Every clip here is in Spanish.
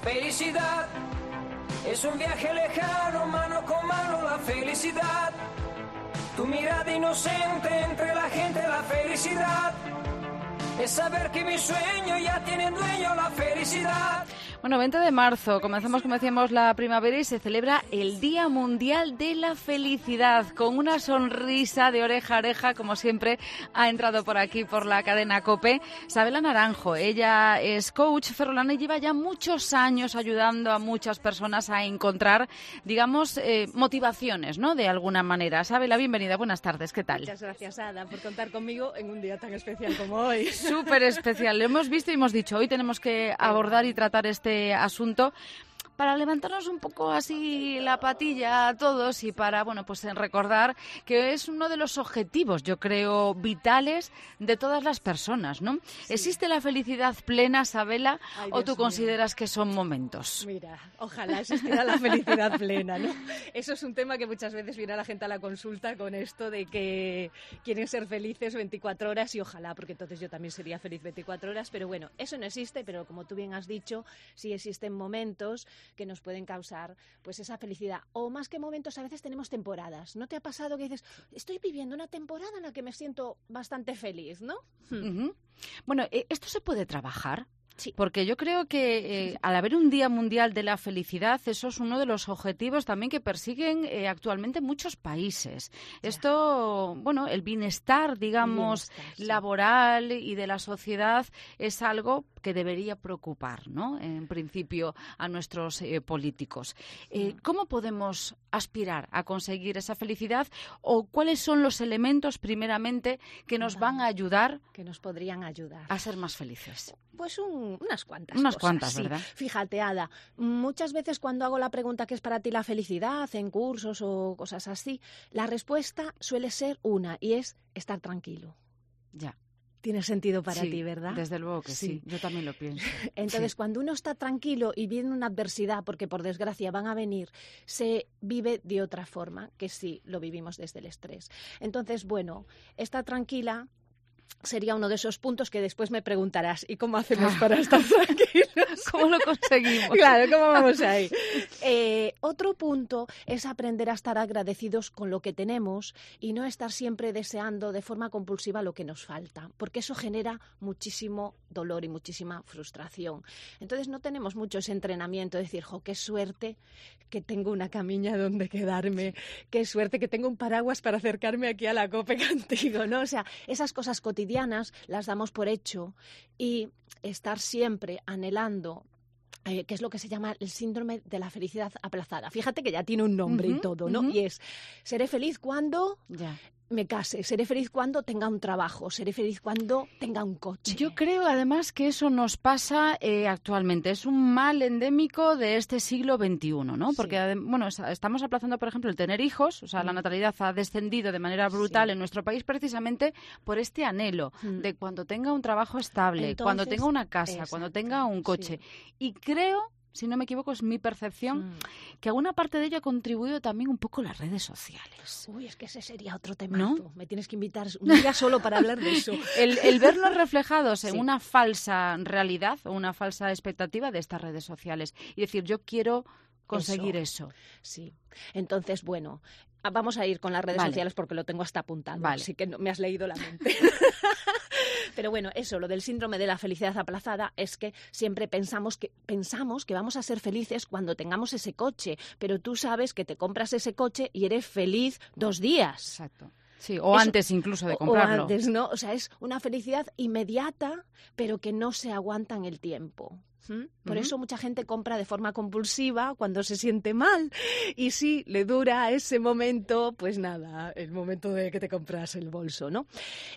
felicidad es un viaje lejano, mano con mano la felicidad. Tu mirada inocente entre la gente, la felicidad es saber que mi sueño ya tiene dueño, la felicidad. Bueno, 20 de marzo, comenzamos, como decíamos, la primavera y se celebra el Día Mundial de la Felicidad. Con una sonrisa de oreja a oreja, como siempre, ha entrado por aquí, por la cadena COPE, Sabela Naranjo. Ella es coach ferrolana y lleva ya muchos años ayudando a muchas personas a encontrar, digamos, motivaciones, ¿no?, de alguna manera. Sabela, bienvenida, buenas tardes, ¿qué tal? Muchas gracias, Ada, por contar conmigo en un día tan especial como hoy. Súper especial. Lo hemos visto y hemos dicho, hoy tenemos que abordar y tratar este asunto para levantarnos un poco así la patilla a todos y para, bueno, pues recordar que es uno de los objetivos, yo creo, vitales de todas las personas, ¿no? Sí. ¿Existe la felicidad plena, Sabela, o tú consideras que son momentos? Mira, ojalá existiera la felicidad plena, ¿no? Eso es un tema que muchas veces viene a la gente a la consulta con esto de que quieren ser felices 24 horas y ojalá, porque entonces yo también sería feliz 24 horas, pero bueno, eso no existe, pero como tú bien has dicho, sí existen momentos que nos pueden causar pues esa felicidad. O más que momentos, a veces tenemos temporadas. ¿No te ha pasado que dices, estoy viviendo una temporada en la que me siento bastante feliz, ¿no? Uh-huh. Bueno, ¿esto se puede trabajar? Sí. Porque yo creo que al haber un Día Mundial de la Felicidad, eso es uno de los objetivos también que persiguen actualmente muchos países. Ya. Esto, bueno, el bienestar, digamos, laboral y de la sociedad es algo que debería preocupar, ¿no?, en principio, a nuestros políticos. ¿Cómo podemos aspirar a conseguir esa felicidad o cuáles son los elementos, primeramente, que nos van a ayudar, que nos podrían ayudar a ser más felices? Pues unas cuantas Unas cosas, cuantas, sí. ¿verdad? Fíjate, Ada, muchas veces cuando hago la pregunta ¿qué es para ti la felicidad? En cursos o cosas así, la respuesta suele ser una y es estar tranquilo. Ya. Tiene sentido para ti, ¿verdad? Desde luego que sí. Yo también lo pienso. Entonces, cuando uno está tranquilo y viene una adversidad, porque por desgracia van a venir, se vive de otra forma que si lo vivimos desde el estrés. Entonces, bueno, estar tranquila sería uno de esos puntos que después me preguntarás, ¿y cómo hacemos para estar tranquilos? ¿Cómo lo conseguimos? Claro, ¿cómo vamos ahí? Otro punto es aprender a estar agradecidos con lo que tenemos y no estar siempre deseando de forma compulsiva lo que nos falta, porque eso genera muchísimo dolor y muchísima frustración. Entonces no tenemos mucho ese entrenamiento de decir, qué suerte que tengo una camilla donde quedarme, qué suerte que tengo un paraguas para acercarme aquí a la COPE contigo, ¿no? O sea, esas cosas cotidianas las damos por hecho y estar siempre anhelando que es lo que se llama el síndrome de la felicidad aplazada. Fíjate que ya tiene un nombre y todo, ¿no? Y es, seré feliz cuando me case, seré feliz cuando tenga un trabajo, seré feliz cuando tenga un coche. Yo creo, además, que eso nos pasa actualmente. Es un mal endémico de este siglo XXI, ¿no? Porque, bueno, estamos aplazando, por ejemplo, el tener hijos. O sea, la natalidad ha descendido de manera brutal en nuestro país precisamente por este anhelo de cuando tenga un trabajo estable, cuando tenga una casa, cuando tenga un coche. Y creo, si no me equivoco, es mi percepción, que alguna parte de ello ha contribuido también un poco las redes sociales. Uy, es que ese sería otro temazo. ¿No? Me tienes que invitar un día solo para hablar de eso. El vernos reflejados en una falsa realidad o una falsa expectativa de estas redes sociales. Y decir, yo quiero conseguir eso. Sí. Entonces, bueno, vamos a ir con las redes sociales porque lo tengo hasta apuntado. Así que me has leído la mente. Pero bueno, eso, lo del síndrome de la felicidad aplazada es que siempre pensamos que vamos a ser felices cuando tengamos ese coche, pero tú sabes que te compras ese coche y eres feliz 2 días. Exacto. Sí, o antes incluso de comprarlo. O antes, ¿no? O sea, es una felicidad inmediata, pero que no se aguanta en el tiempo. Por eso mucha gente compra de forma compulsiva cuando se siente mal. Y si le dura ese momento, pues nada, el momento de que te compras el bolso, ¿no?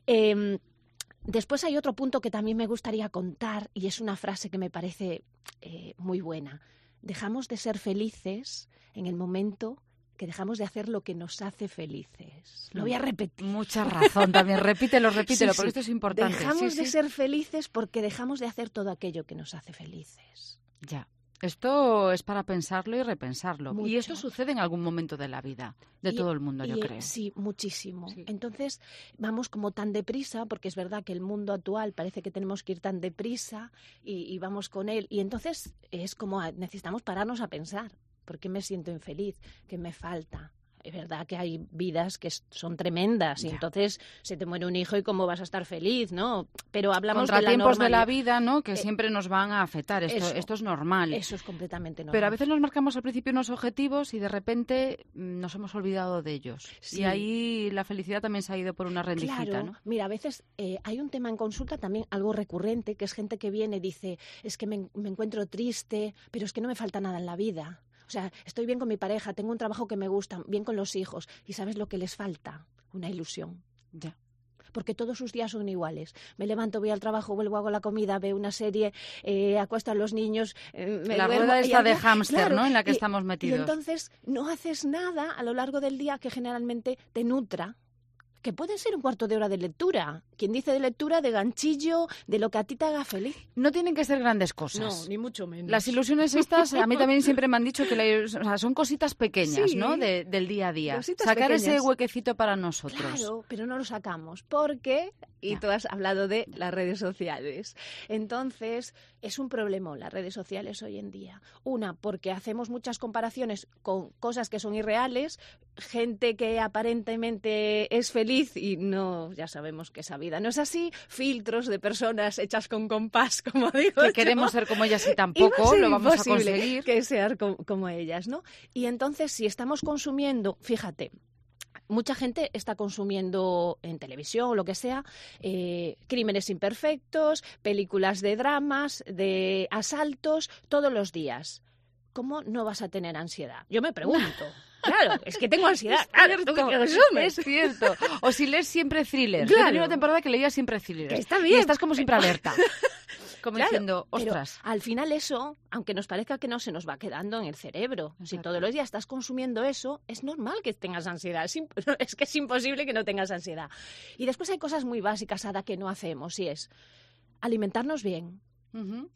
Después hay otro punto que también me gustaría contar y es una frase que me parece muy buena. Dejamos de ser felices en el momento que dejamos de hacer lo que nos hace felices. Lo voy a repetir. Mucha razón también. Repítelo, porque esto es importante. Dejamos de ser felices porque dejamos de hacer todo aquello que nos hace felices. Ya. Esto es para pensarlo y repensarlo. Mucho. Y esto sucede en algún momento de la vida de todo el mundo, yo creo. Sí, muchísimo. Sí. Entonces, vamos como tan deprisa, porque es verdad que el mundo actual parece que tenemos que ir tan deprisa y vamos con él. Y entonces es como necesitamos pararnos a pensar. ¿Por qué me siento infeliz? ¿Qué me falta? Es verdad que hay vidas que son tremendas y entonces se te muere un hijo y cómo vas a estar feliz, ¿no? Pero hablamos de la contratiempos normalidad. de la vida, ¿no? Que siempre nos van a afectar. Esto es normal. Eso es completamente normal. Pero a veces nos marcamos al principio unos objetivos y de repente nos hemos olvidado de ellos. Sí. Y ahí la felicidad también se ha ido por una rendijita, Claro. ¿no? Mira, a veces hay un tema en consulta también, algo recurrente, que es gente que viene y dice, es que me encuentro triste, pero es que no me falta nada en la vida. O sea, estoy bien con mi pareja, tengo un trabajo que me gusta, bien con los hijos. ¿Y sabes lo que les falta? Una ilusión. Ya. Porque todos sus días son iguales. Me levanto, voy al trabajo, vuelvo, hago la comida, veo una serie, acuesto a los niños, me la duermo, rueda esta de claro, hámster, ¿no? En la que estamos Y metidos. entonces no haces nada a lo largo del día que generalmente te nutra. Que puede ser un cuarto de hora de lectura. Quien dice de lectura, de ganchillo, de lo que a ti te haga feliz. No tienen que ser grandes cosas. No, ni mucho menos. Las ilusiones estas, a mí también siempre me han dicho que son cositas pequeñas, Sí. ¿no? Del día a día. Cositas Sacar ese pequeñas. huequecito para nosotros. Claro, pero no lo sacamos. Porque, y Ya. tú has hablado de las redes sociales. Entonces, es un problemón las redes sociales hoy en día. Una, porque hacemos muchas comparaciones con cosas que son irreales, gente que aparentemente es feliz y no, ya sabemos que esa vida no es así, filtros de personas hechas con compás, como digo Que yo. queremos ser como ellas y Y va a tampoco ser lo vamos a imposible conseguir. que sean como ellas, ¿no? Y entonces, si estamos consumiendo, fíjate, mucha gente está consumiendo en televisión o lo que sea crímenes imperfectos, películas de dramas, de asaltos, todos los días. ¿Cómo no vas a tener ansiedad? Yo me pregunto. Claro, es que tengo ansiedad. Claro, ¿tú qué consumes? Es cierto. O si lees siempre thrillers. Claro. Yo tenía una temporada que leía siempre thrillers. Que está bien. Y estás como siempre alerta. Como Claro, diciendo, pero ostras. al final eso, aunque nos parezca que no, se nos va quedando en el cerebro. Si Exacto. todos los días estás consumiendo eso, es normal que tengas ansiedad. Es que es imposible que no tengas ansiedad. Y después hay cosas muy básicas, Ada, que no hacemos, y es alimentarnos bien. Ujú.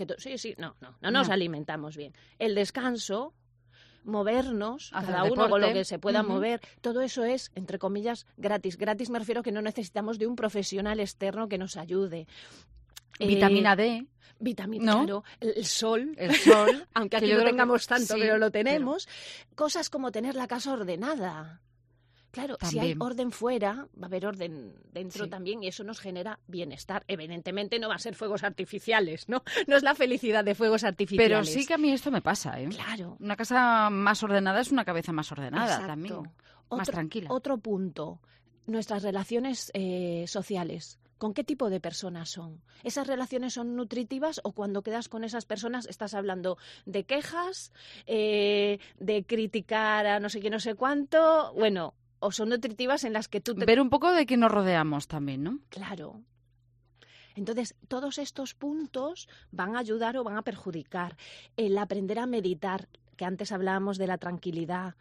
No nos alimentamos bien. El descanso, movernos, Hacer cada uno con deporte. lo que se pueda Ujú. mover, todo eso es, entre comillas, gratis. Gratis me refiero a que no necesitamos de un profesional externo que nos ayude. Vitamina D, Vitamina, ¿no? claro, el sol, el sol. aunque que aquí yo no creo que- tengamos tanto, sí, pero lo tenemos. Cosas como tener la casa ordenada. Claro, si hay También. orden fuera, va a haber orden dentro Sí. también y eso nos genera bienestar. Evidentemente no va a ser fuegos artificiales, ¿no? No es la felicidad de fuegos artificiales. Pero sí que a mí esto me pasa, ¿eh? Claro. Una casa más ordenada es una cabeza más ordenada Exacto. también. Más tranquila. Otro punto, nuestras relaciones sociales. ¿Con qué tipo de personas son? ¿Esas relaciones son nutritivas o cuando quedas con esas personas estás hablando de quejas, de criticar a no sé qué, no sé cuánto? Bueno, o son nutritivas en las que tú te... Ver un poco de quién nos rodeamos también, ¿no? Claro. Entonces, todos estos puntos van a ayudar o van a perjudicar. El aprender a meditar, que antes hablábamos de la tranquilidad,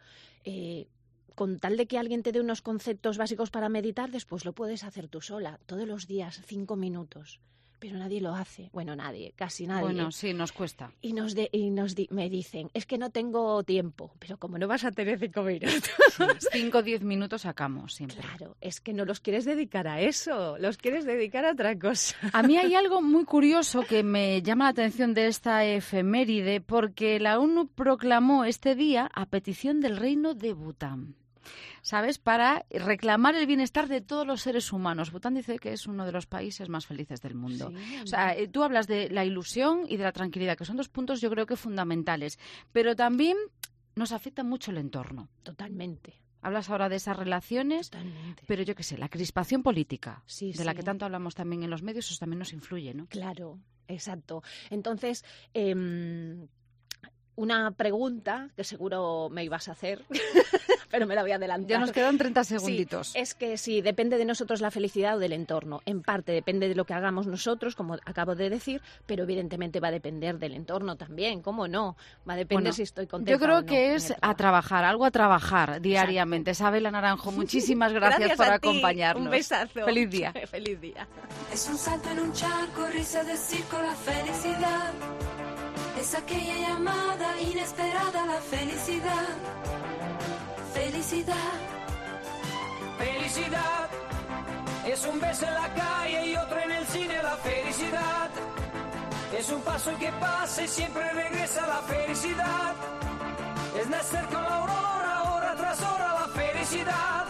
con tal de que alguien te dé unos conceptos básicos para meditar, después lo puedes hacer tú sola, todos los días, 5 minutos. Pero nadie lo hace. Bueno, nadie, casi nadie. Bueno, sí, nos cuesta. Y me dicen, es que no tengo tiempo. Pero como no vas a tener 5 minutos. 5 o 10 minutos sacamos siempre. Claro, es que no los quieres dedicar a eso, los quieres dedicar a otra cosa. A mí hay algo muy curioso que me llama la atención de esta efeméride, porque la ONU proclamó este día a petición del reino de Bután. ¿Sabes? Para reclamar el bienestar de todos los seres humanos. Bután dice que es uno de los países más felices del mundo. Sí, o sea, tú hablas de la ilusión y de la tranquilidad, que son 2 puntos yo creo que fundamentales. Pero también nos afecta mucho el entorno. Totalmente. Hablas ahora de esas relaciones, Totalmente. pero yo qué sé, la crispación política, Sí, de la sí. que tanto hablamos también en los medios, eso también nos influye, ¿no? Claro, exacto. Entonces, una pregunta que seguro me ibas a hacer, pero me la voy a adelantar. Ya nos quedan 30 segunditos. Sí, es que sí, depende de nosotros la felicidad o del entorno. En parte depende de lo que hagamos nosotros, como acabo de decir, pero evidentemente va a depender del entorno también, ¿cómo no? Va a depender si estoy contenta yo creo o no que en es el trabajo. algo a trabajar diariamente. Sabela Naranjo, muchísimas gracias por a ti. acompañarnos. Un besazo. Feliz día. Feliz día. Es un salto en un charco, risa de circo, la felicidad. Es aquella llamada inesperada a la felicidad. Felicidad. Felicidad. Es un beso en la calle y otro en el cine, la felicidad. Es un paso que pasa y siempre regresa la felicidad. Es nacer con la aurora, hora tras hora, la felicidad.